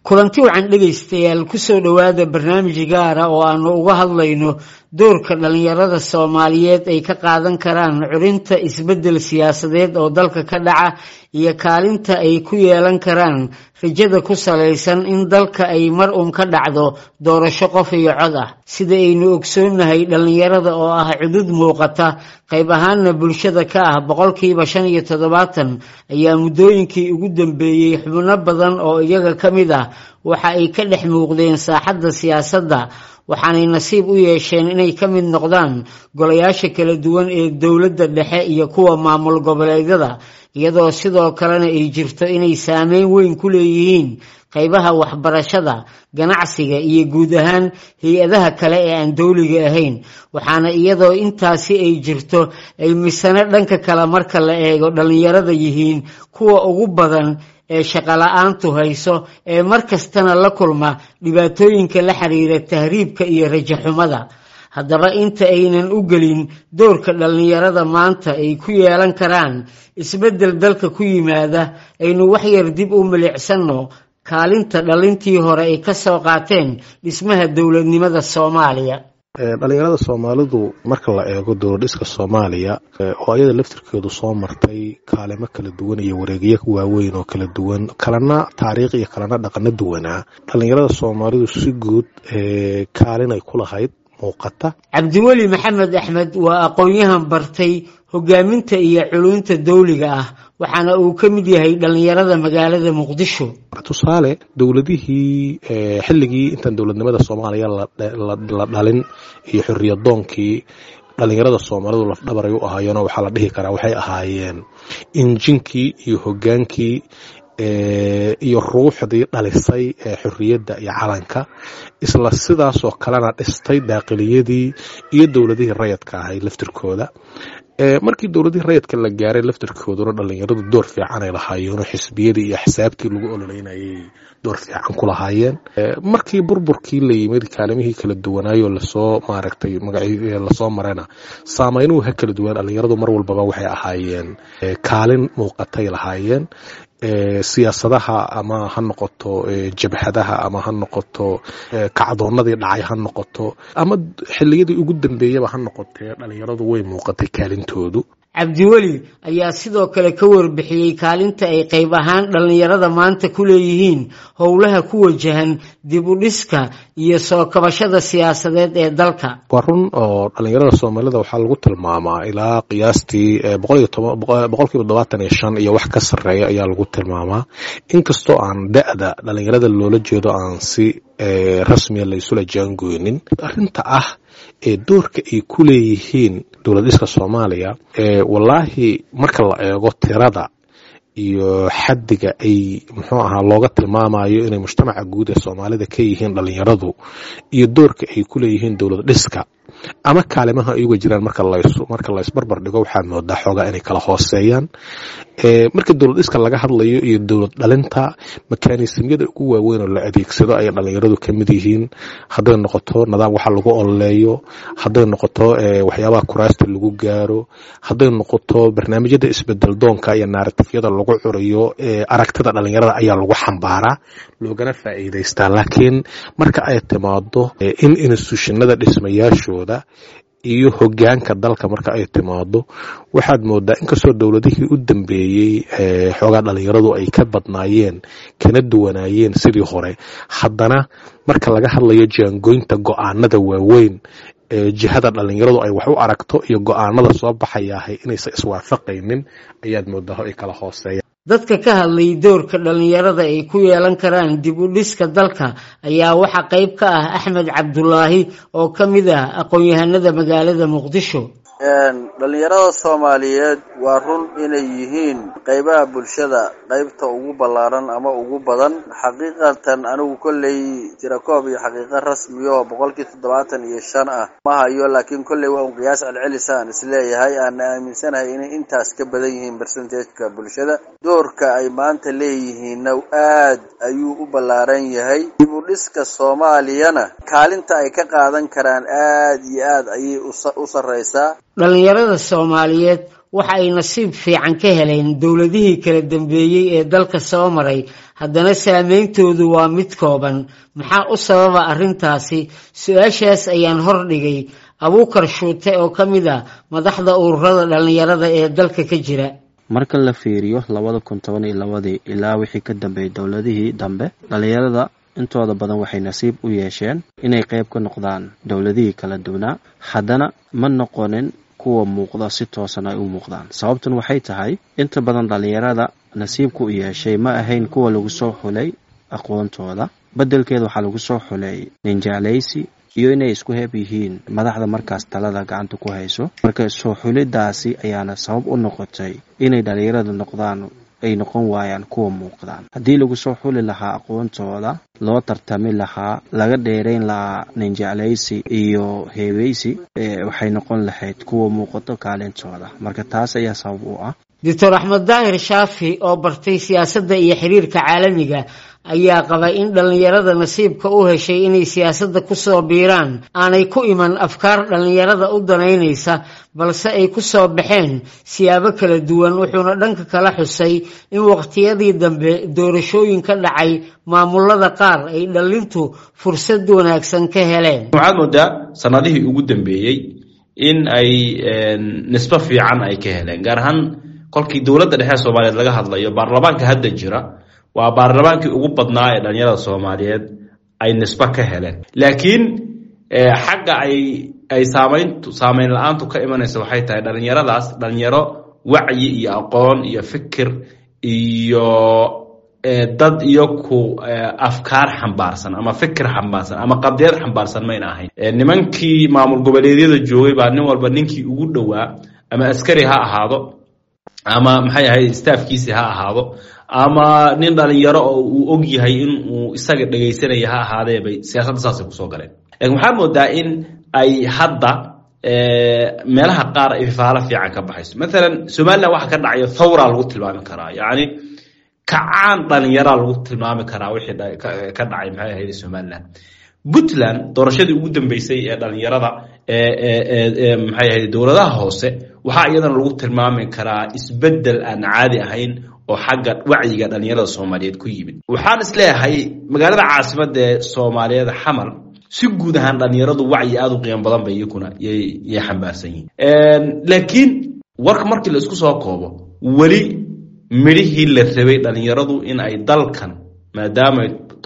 kulanti wacan dhageystayaal ku soo dhawaada barnaamij gaar ah oo aanu uga hadlayno doorka dhalinyarada Soomaaliyeed ay ka qaadan karaan curinta isbedel siyaasadeed oo dalka ka dhaca iyo kaalinta ay ku yeelan karaan rajada ku saleysan in dalka ay mar ka dhacdo doorasho qof iyo cod ah sida aynu ogsoonahay dhalinyarada oo ah cudud muuqata qayb ahaanna bulshada ka ah 57% ayaa muddooyinkii ugu dambeeyay xubno badan oo iyaga kamid ah waxa ay ka dhex muuqdeen saaxadda siyaasadda waxaanay nasiib u yeesheen inay ka mid noqdaan golayaasha kala duwan ee dawladda dhexe iyo kuwa maamul goboleedyada iyadoo sidoo kalena ay jirto inay saameyn weyn ku leeyihiin qaybaha waxbarashada ganacsiga iyo guud ahaan hay'adaha kale ee aan dawliga ahayn waxaana iyadoo intaasi ay jirto ay misana dhanka kale marka la eego dhalinyarada yihiin kuwa ugu badan ee shaqo la'aantu hayso ee markastana la kulma dhibaatooyinka la xiriira tahriibka iyo rajo xumada haddaba inta aynan u gelin doorka dhalinyarada maanta ay ku yeelan karaan isbedel dalka ku yimaada aynu wax yar dib u milicsano kaalinta dhalintii hore ay ka soo qaateen dhismaha dawladnimada Soomaaliya. dhalinyarada Soomaalidu marka la eego dowladda Soomaaliya oo ayada laftirkeedu soo martay kaalmo kala duwan iyo wareegyo waaweyn oo kala duwan kalena taariikh iyo kalena dhaqan duwan dhalinyarada Soomaalidu si guud kaalin ay ku lahayd muuqata. Cabdiweli Maxamed Axmed waa aqoonyahan bartay hogaaminta iyo culunta dawliga ah waxaana uu ka mid yahay dhalinyarada magaalada Muqdisho. tusaale dawladihii xilligii intaan dawladnimada Soomaaliya la dhalin iyo xorriyadoonkii dhalinyarada Soomaalidu laf dhabar ay u ahaayeen waxa la dhihi karaa waxay ahaayeen injinkii iyo hogaankii iyo ruuxdii dhalisay xorriyadda iyo calanka isla sidaas oo kalena dhistay daaqiliyadii iyo dawladihii rayidka ahay laftirkooda markii dawladihii rayidka la gaaray laftirkooduna dhalinyaradu door fiican ay lahaayeen oo xisbiyadii iyo xisaabtii lagu ololeynayay door fiican ku lahaayeen markii burburkii la yimid kaalimihii kala duwanaayo lasoo maaragtay magaciisa lasoo marana saameynuhu kala duwan dhalinyaradu mar walba waxay ahaayeen kaalin muuqatay lahaayeen siyaasadaha ama ha noqoto jabhadaha ama ha noqoto kacdoonadii dhacay ha noqoto ama xilliyadii ugu dambeeyaba ha noqotee dhalinyaradu way muuqatay kaalintoodu. Cabdiweli ayaa sidoo kale ka warbixiyay kaalinta ay qayb ahaan dhalinyarada maanta ku leeyihiin howlaha ku wajahan dib u dhiska iyo soo kabashada siyaasadeed ee dalka. waa run oo dhalinyarada Soomaalida waxaa lagu tilmaamaa ilaa qiyaastii 75% iyo wax ka sareeya ayaa lagu tilmaamaa inkastoo aan da'da dhalinyarada loola jeedo aan si rasmi ah la isula jaangoonin arinta ah ee doorka ay ku leeyihiin dawladda Soomaaliya wallahi marka la eego tirada iyo xaddiga ay looga tilmaamayo inay mujtamaca guud ee Soomaalida ka yihiin dhalinyaradu iyo doorka ay ku leeyihiin dawlad dhiska ama kaalimaha ay uga jiraan marka la isbarbar dhigo waxaan moodaa xoogaa inay kala hooseeyaan marka dawlad dhiska laga hadlayo iyo dawlad dhalinta mekanismyada ugu waaweyn oo la adeegsado ay dhalinyaradu ka mid yihiin haday noqoto nidaam waxa lagu ololeeyo haday noqoto waxyaabaha kuraasta lagu gaaro haday noqoto barnaamijyada isbedel doonka iyo narratifyada lagu curiyo aragtida dhalinyarada ayaa lagu xambaaraa loogana faa'iideystaa laakiin marka ay timaado in institutionada dhismayaashooda iyo hoggaanka dalka marka ay timaado waxaad moodaa inkastoo dawladihii u dambeeyay xoogaa dhalinyaradu ay ka badnaayeen kana duwanaayeen sidii hore haddana marka laga hadlayo jaangooynta go'aanada waaweyn jihada dhalinyaradu ay wax u aragto iyo go'aanada soo baxaya inaysan iswaafaqaynin ayaad moodaa ay kala hooseeyaan. dadka ka hadlay doorka dhalinyarada ay ku yeelan karaan dib u dhiska dalka ayaa waxa qayb ka ah Axmed Cabdullaahi oo kamid ah aqoonyahanada magaalada Muqdisho. dhalinyarada Soomaaliyeed waa run inay yihiin qaybaha bulshada qaybta ugu ballaaran ama ugu badan xaqiiqatan anigu kolley tirakoob iyo xaqiiqo rasmi oo 75% ah ma hayo laakiin kolley waa qiyaas celcelisaan isleeyahay aan aaminsanahay inay intaas ka badan yihiin percentage-ka bulshada doorka ay maanta leeyihiin aad ayuu u ballaaran yahay dib u dhiska Soomaaliyana kaalinta ay ka qaadan karaan aad iyo aad ayay u sareysaa. dhalinyarada Soomaaliyeed waxa ay nasiib fiican ka heleen dowladihii kala dambeeyey ee dalka soo maray haddana saameyntoodu waa mid kooban maxaa u sababa arrintaasi su-aashaas ayaan hordhigay abuukar shuute oo ka mid ah madaxda ururada dhalinyarada ee dalka ka jira marka la fiiriyo 2012 ilaa wixii ka dambeeyay dowladihii dambe dhalinyarada intooda badan waxay nasiib u yeesheen inay qayb ka noqdaan dowladihii kala duwanaa haddana ma noqonin kuwa muuqda si toosan ay u muuqdaan sababtan waxay tahay inta badan dhalinyarada nasiibku u yeeshay ma ahayn kuwa lagu soo xulay aqoontooda bedelkeeda waxaa lagu soo xulay nin jeclaysi iyo inay isku heeb yihiin madaxda markaas talada gacanta ku hayso marka soo xulidaasi ayaana sabab u noqotay inay dhalinyarada ay noqon waayaan kuwa muuqdaan haddii lagu soo xuli lahaa aqoontooda loo tartami lahaa laga dheerayn lahaa nin jeclaysi iyo heeweysi waxay noqon lahayd kuwa muuqato kaalintooda marka taas ayaa sabab u ah Dr. Axmed Daahir Shaafi oo bartay siyaasadda iyo xiriirka caalamiga ayaa qaba in dhalinyarada nasiibka u heshay inay siyaasadda ku soo biiraan aanay ku iman afkaar dhalinyarada u danaynaysa balse ay ku soo baxeen siyaabo kala duwan wuxuuna dhanka kala xusay in waqtiyadii dambe doorashooyinka dhacay maamulada qaar ay dhalintu fursad wanaagsan ka heleen waxaad moodaa sanadihii ugu dambeeyay in ay nisbo fiican ay ka heleen gaar ahaan kolkii dawladda dhexe Soomaaliyeed laga hadlayo baarlamaanka hadda jira waa baarlamaankii ugu badnaa ee dhalinyarada Soomaaliyeed ay nisbo ka heleen laakiin xagga ay saameyn la'aantu ka imanaysa waxay tahay dhalinyaro wacyi iyo aqoon iyo fikir iyo dad iyo ku afkaar xambaarsan ama fikir xambaarsan ama qadiyad xambaarsan ma ahayn nimankii maamul goboleedyada joogay baa nin walba ninkii ugu dhawaa ama askari ha ahaado ama maxay ahayd staafkiisi ha ahaado ama nin dhalinyaro oo uu og yahay in uu isaga dhageysanayo ha ahaadee bay siyaasadda saas ku soo galeen waxaa moodaa in ay hadda meelaha qaar ay faala fiican ka baxayso mesela Soomaaliland waxa ka dhacay thawra lagu tilmaami karaa yaani kacaan dhalinyaro lagu tilmaami karaa wixii ka dhacay maxay ahayd Soomaaliland Puntland doorashadii ugu dambeysay ee dhalinyarada maxay ahayd dawladaha hoose waxa iyadana lagu tilmaami karaa isbedel aan caadi ahayn oo xagga wacyiga dhalinyarada Soomaaliyeed ku yimid waxaan isleeyahay magaalada caasimadda ee Soomaaliyeed Xamar si guud ahaan dhalinyaradu wacyi aad u qiimo badan bay iyaguna ay xambaarsan yihiin laakiin warka markii la isku soo koobo wali midhihii la rabay dhalinyaradu in ay dalkan maadaama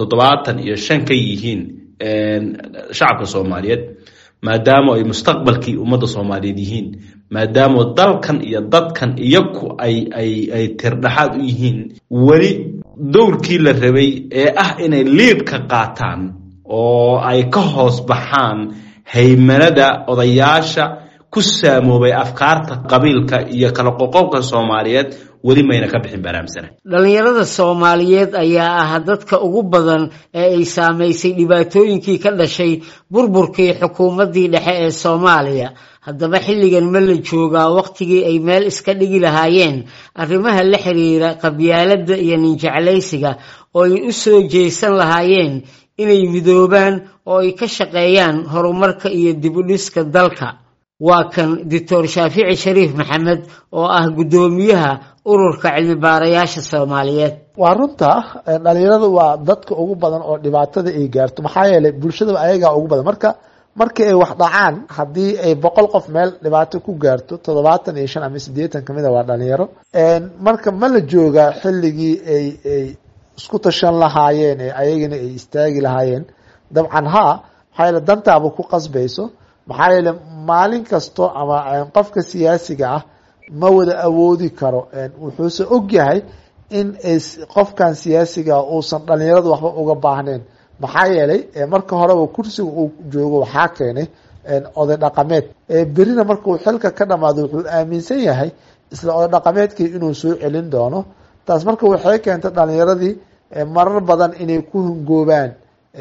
75 ka yihiin shacabka Soomaaliyeed maadaama ay mustaqbalkii ummadda Soomaaliyeed yihiin maadaama dalkan iyo dadkan iyagu ay tirdhaxaad u yihiin wali dowrkii la rabay ee ah inay liid ka qaataan oo ay ka hoos baxaan haymanada odayaasha ku saamoobay afkaarta qabiilka iyo kala qoqobka Soomaaliyeed wali mayna ka bixin barnaamijsan dhalinyarada Soomaaliyeed ayaa ah dadka ugu badan ee ay saameysay dhibaatooyinkii ka dhashay burburkii xukuumaddii dhexe ee Soomaaliya haddaba xilligan ma la joogaa waqtigii ay meel iska dhigi lahaayeen arrimaha la xiriira qabyaaladda iyo nin jeclaysiga oo ay u soo jeesan lahaayeen inay midoobaan oo ay ka shaqeeyaan horumarka iyo dib u dhiska dalka waa kan Dr. Shaafici Shariif Maxamed oo ah gudoomiyaha ururka cilmi baarayaasha Soomaaliyeed waa runta dhalinyaradu waa dadka ugu badan oo dhibaatada ay gaarto maxaa yeelay bulshada ayaga ugu badan markii ay wax dhacaan hadii ay 100 qof meel dhibaato ku gaarto 75 ama 80 kamid ah waa dhalinyaro marka ma la jooga xilligii ay isku tashan lahaayeen ayagana ay istaagi lahaayeen dabcan maxay dantaaba ku qasbayso maxaa yeelay maalin kasto ama qofka siyaasiga ah ma wada awoodi karo wuxuu og yahay in qofkan siyaasiga uusan dhalinyaradu waxba uga baahneen maxaa yeelay marka horeba kursiga uu joogo waxa keenay oday dhaqameed berina markuu xilka ka dhamaado wuxuu aaminsan yahay isla oday dhaqameedkii inuu soo celin doono taas marka waxay keentay dhalinyaradii marar badan inay ku hungoobaan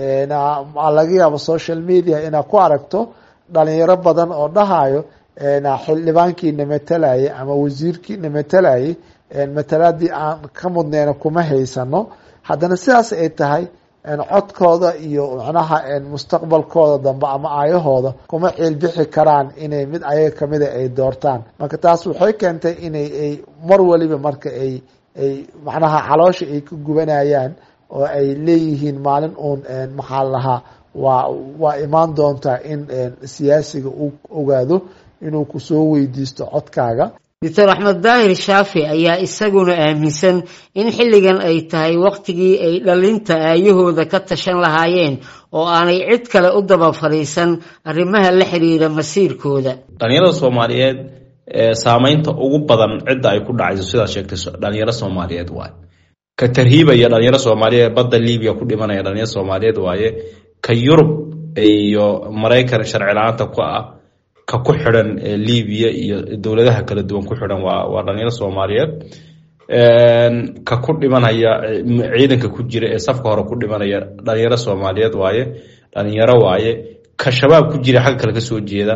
laga yaabo social media inaa ku aragto dhalinyaro badan oo dhahayo xildhibaankii nametelayay ama wasiirkii nametelayay matalaadii aan ka mudneena kuma haysano haddana sidaas ay tahay codkooda iyo macnaha mustaqbalkooda dambe ama aayahooda kuma ciilbixi karaan inay mid ayaga kamida ay doortaan. marka taas waxay keentay inay mar waliba marka ay macnaha caloosha ay ku gubanayaan oo ay leeyihiin maalin uun maxaa lahaa waa imaan doontaa in siyaasiga uu ogaado inuu kusoo weydiisto codkaaga. doctor axmed daahir shaafi ayaa isaguna aaminsan in xilligan ay tahay waqtigii ay dhalinta aayahooda ka tashan lahaayeen oo aanay cid kale u daba fadhiisan arrimaha la xiriira masiirkooda. dhalinyarada Soomaaliyeed saameynta ugu badan cidda ay ku dhacayso sidaad sheegtay dhalinyaro Soomaaliyeed waaye. ka tarhiibaya dhalinyaro Soomaaliyeed badda Liibiya ku dhimanaya dhalinyaro Soomaaliyeed waaye. ka Yurub iyo Mareykan sharci la'aanta ku ah ka ku xiran Liibiya iyo dawladaha kala duwan ku xiran waa dhalinyaro Soomaaliyeed. ka ku dhimanaya ciidanka ku jira ee safka hore ku dhimanaya dhalinyaro Soomaaliyeed waaye. dhalinyaro waaye. ka shabaab ku jira xagga kale ka soo jeeda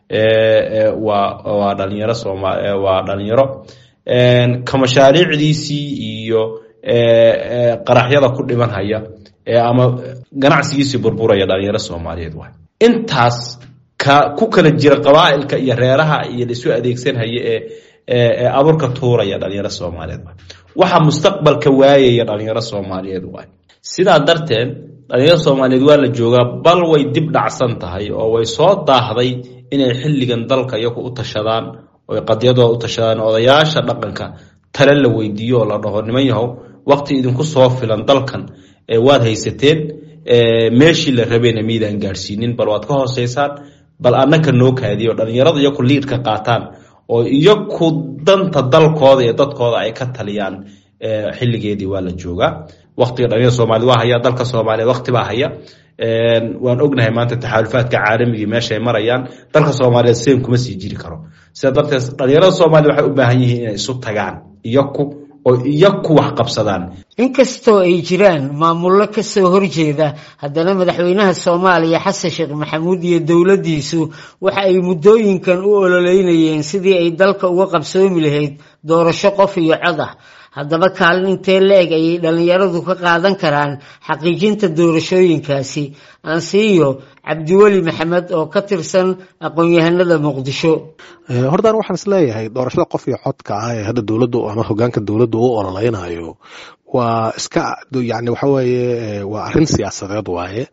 waa dhalinyaro Soomaaliyeed waa dhalinyaro ka mashaariicdiisii iyo qaraxyada ku dhimanaya ama ganacsigiisii burburaya dhalinyaro Soomaaliyeed waaye. intaas ku kala jira qabaa'ilka iyo reeraha iyo isu adeegsanaya ee aburka tuuraya dhalinyaro Soomaaliyeed waxa mustaqbalka waayaya dhalinyaro Soomaaliyeed waay. sidaa darteed dhalinyaro Soomaaliyeed waa la joogaa bal way dib dhacsan tahay oo way soo daahday inay xilligan dalka iyagu u tashadaan oo qadiyadooda u tashadaan odayaasha dhaqanka tale la weydiiyo oo la dhaho niman yahow waqti idinku soo filan dalkan waad haysateen meeshii la rabeena miidaan gaarsiinin bal waad ka hooseysaan bal annaka noo kaadiyo dhalinyarada iyagu liidka qaataan oo iyagu danta dalkooda iyo dadkooda ay ka taliyaan xilligeedii waa la joogaa. waqtiga dhalinyarada Soomaaliyeed waa haya dalka Soomaaliyeed waqti baa haya. waan ognahay maanta taxaalufaadka caalamiga meesha ay marayaan dalka Soomaaliyeed seen kuma sii jiri karo. sida darteed dhalinyarada Soomaaliyeed waxay u baahan yihiin inay isu tagaan iyagu wax qabsadaan. inkastoo ay jiraan maamullo ka soo horjeeda haddana madaxweynaha Soomaaliya Xasan Sheekh Maxamuud iyo dowladdiisu waxa ay muddooyinkan u ololeynayeen sidii ay dalka uga qabsoomi lahayd doorasho qof iyo cod ah. haddaba kaalin intee la-eg ayay dhalinyaradu ka qaadan karaan xaqiijinta doorashooyinkaasi? ansiyo cabdiweli maxamed oo ka tirsan aqoon-yahanada Muqdisho. hortaan waxaan isleeyahay doorashada qof iyo codka ah ee hadda dowladdu ama hogaanka dowladdu u ololeynayo waa iska yani waxa weeye waa arrin siyaasadeed waaye.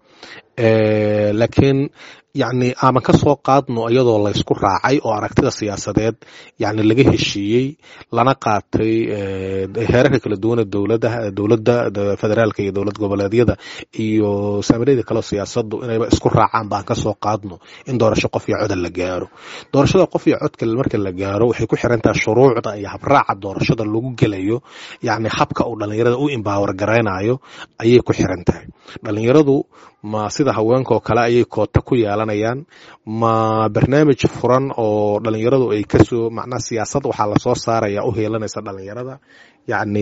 laakiin yani ama ka soo qaadno iyadoo la isku raacay oo aragtida siyaasadeed yani laga heshiiyey lana qaatay heerarka kala duwan ee dowladda federaalka iyo dowlad goboleedyada iyo saamilayda kale siyaasadu inayba isku raacaan baan ka soo qaadno in doorasho qof iyo cod la gaaro. doorashada qof iyo codka marka la gaaro waxay ku xiran tahay shuruucda iyo habraaca doorashada lagu gelayo yani habka uu dhalinyarada u empower gareynayo ayay ku xiran tahay. dhalinyaradu ma sida haweenka oo kale ayay koota ku yeelanayaan ma barnaamij furan oo dhalinyaradu ay kasoo macnaha siyaasad waxaa lasoo saaraya u heelanaysa dhalinyarada yani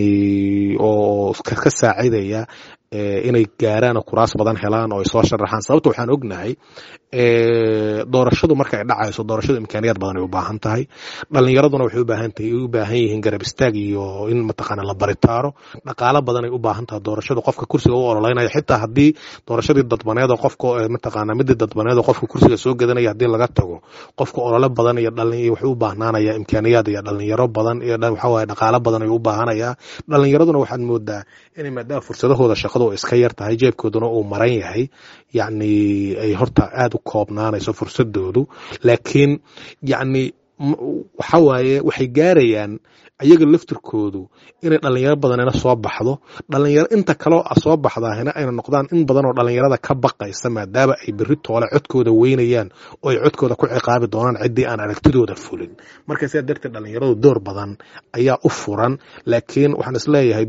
oo ka saacidaya inay gaaraan kuraas badan helaan oo ay soo sharaxaan. sababta waxaan ognahay doorashadu marka ay dhacayso doorashadu imkaaniyaad badan ay u baahan tahay. dhalinyaraduna waxay u baahan yihiin garab istaag iyo in mataqaana la baritaaro. dhaqaale badan ay u baahan tahay doorashadu qofka kursiga u ololeynaya xitaa haddii doorashadii dadbaneed oo qofka mataqaana midii dadbaneed oo qofka kursiga soo gadanaya haddii laga tago qofka olole badan iyo dhalinyaro wuxuu u baahnaanaya imkaaniyaad iyo dhalinyaro badan iyo waxa waaye dhaqaale badan ay u baahanaya. dhalinyaraduna waxaad moodaa inay maadaama fursadahooda shaqadu iska yar tahay jeebkooduna uu maran yahay yani ay horta aad u koobnaanayso fursadoodu. laakiin yani waxa waaye waxay gaarayaan ayaga laftirkoodu inay dhalinyaro badanina soo baxdo. dhalinyaro inta kaloo soo baxdaahina ayna noqdaan in badan oo dhalinyarada ka baqaysa maadaama ay berri toole codkooda weynayaan oo ay codkooda ku ciqaabi doonaan ciddii aan aragtidooda fulin. marka sidaa darteed dhalinyaradu door badan ayaa u furan. laakiin waxaan isleeyahay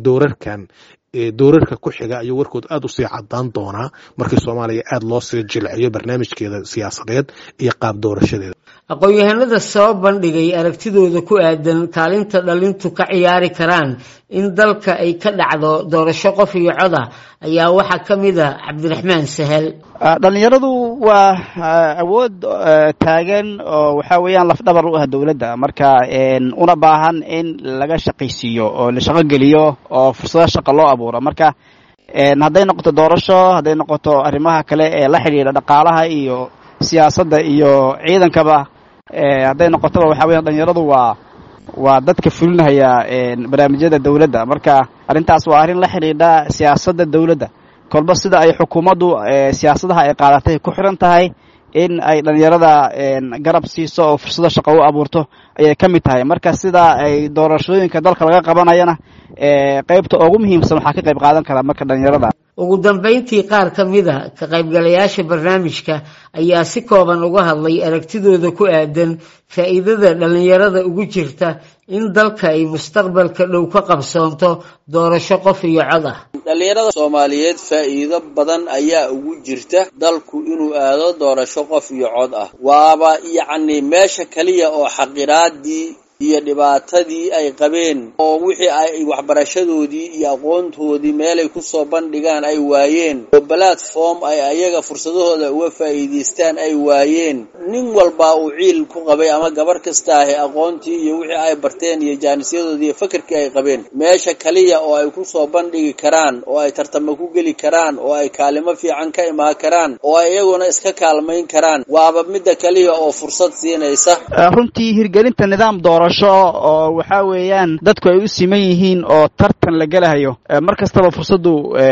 doorarka ku xiga ayuu warkood aad u sii cadaan doonaa markii Soomaaliya aad loo sii jilciyo barnaamijkeeda siyaasadeed iyo qaab doorashadeeda. aqoon-yahanada soo bandhigay aragtidooda ku aadan kaalinta dhalintu ka ciyaari karaan in dalka ay ka dhacdo doorasho qof iyo cod ah ayaa waxaa ka mid ah Cabdiraxmaan Sahal. dhalinyaradu waa awood taagan oo waxa weeyaan laf dhabar u ah dawladda marka una baahan in laga shaqaysiiyo oo la shaqo geliyo oo fursado shaqo loo abuuro. marka hadday noqoto doorasho, hadday noqoto arrimaha kale ee la xidhiidha dhaqaalaha iyo siyaasadda iyo ciidankaba, hadday noqotoba waxa weeyaan dhalinyaradu waa dadka fulinaya barnaamijyada dawladda. marka arrintaas waa arrin la xidhiidha siyaasadda dawladda, kolba sida ay xukuumaddu siyaasadaha ay qaadatay ku xiran tahay in ay dhalinyarada garab siiso oo fursado shaqo u abuurto ayay ka mid tahay. marka sida ay doorashooyinka dalka laga qabanayana qaybta ugu muhiimsan waxaa ka qayb qaadan kara marka dhalinyarada. ugu dambayntii qaar ka mid a ka qaybgalayaasha barnaamijka ayaa si kooban uga hadlay aragtidooda ku aadan faa'iidada dhalinyarada ugu jirta in dalka ay mustaqbalka dhow ka qabsoonto doorasho qof iyo cod ah. dhalinyarada Soomaaliyeed faa'iido badan ayaa ugu jirta dalku inuu aado doorasho qof iyo cod ah. waaba yacni meesha kaliya oo xaqiraadii iyo dhibaatadii ay qabeen oo wixii ay waxbarashadoodii iyo aqoontoodii meel ay ku soo bandhigaan ay waayeen, oo platform ay ayaga fursadahooda uga faa'iideystaan ay waayeen. nin walba uu ciil ku qabay ama gabar kasta ah aqoontii iyo wixii ay barteen iyo jaanisyadoodii iyo fikirkii ay qabeen, meesha kaliya oo ay ku soo bandhigi karaan, oo ay tartamo ku geli karaan, oo ay kaalimo fiican ka imaan karaan, oo ay iyaguna iska kaalmayn karaan, waaba midda kaliya oo fursad siinaysa. runtii hirgelinta nidaam doorasho oo waxa weeyaan dadku ay u siman yihiin oo tartan la galayo, markastaba fursadu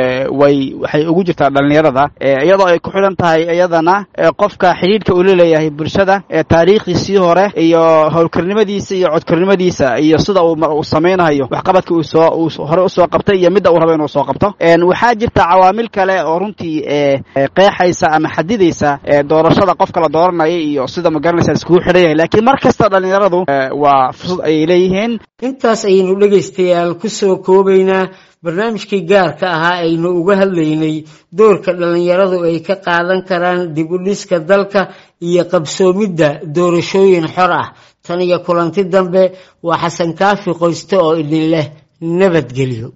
waxay ugu jirtaa dhalinyarada, iyadoo ay ku xiran tahay iyadana qofka xiriirka uu leeyahay bulshada, taariikhdiisii hore iyo howlkarnimadiisa iyo codkarnimadiisa iyo sida uu sameeynayo waxqabadka uu hore u soo qabtay iyo midda uu rabo inuu soo qabto. waxaa jirta cawaamil kale oo runtii qeexaysa ama xadidaysa doorashada qofka la dooranayo iyo sida magaranaysa iskugu xidhan yahay, laakiin markasta dhalinyaradu waa fursad ay leeyihiin. intaas ayaynu dhegaystayaal ku soo koobaynaa barnaamijkii gaarka ahaa aynu uga hadlaynay doorka dhalinyaradu ay ka qaadan karaan dib u dhiska dalka iyo qabsoomidda doorashooyin xor ah. tan iyo kulanti dambe waa Xasan Kaafi Qoyste oo idin leh nabadgelyo.